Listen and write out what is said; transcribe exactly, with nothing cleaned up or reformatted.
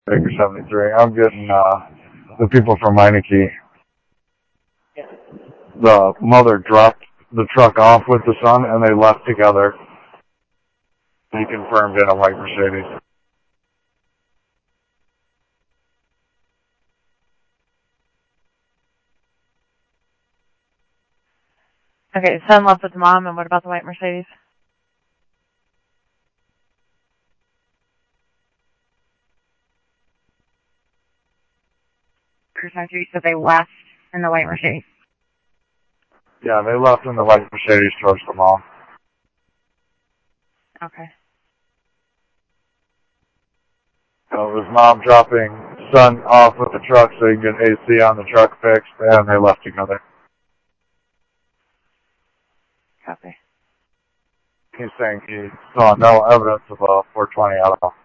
Baker seventy-three. I'm getting uh, the people from Meineke. Yeah. The mother dropped the truck off with the son, and they left together. He confirmed in a white Mercedes. Okay, son left with the mom, and what about the white Mercedes? You said they left in the white Mercedes. Yeah, they left in the white Mercedes towards the mall. Okay. So it was mom dropping son off with the truck so he could get A C on the truck fixed, and they left together. Copy. He's saying he saw no evidence of a four twenty at all.